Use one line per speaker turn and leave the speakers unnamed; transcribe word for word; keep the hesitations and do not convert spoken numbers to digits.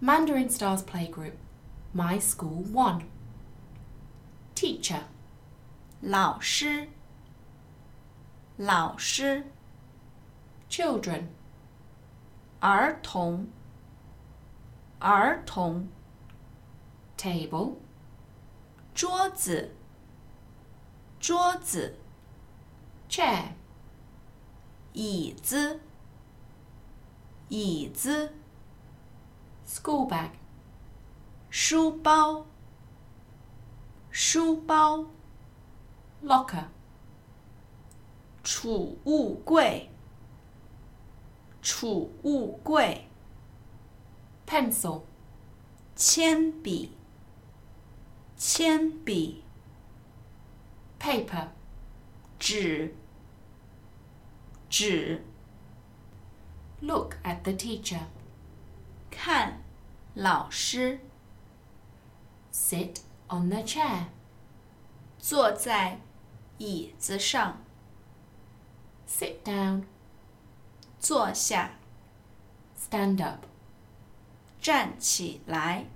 Mandarin Stars Playgroup, My School One. Teacher,
老师，老师，
children,
儿童，儿童，
table,
桌子，桌子，
chair,
椅子，椅子，
school bag,
书包，书包，
locker,
储物柜，储物柜，
pencil,
铅笔，铅笔，
paper,
纸，纸，
look at the teacher,
看老师，
sit on the chair,
坐在椅子上，
sit down,
坐下，
stand up,
站起来。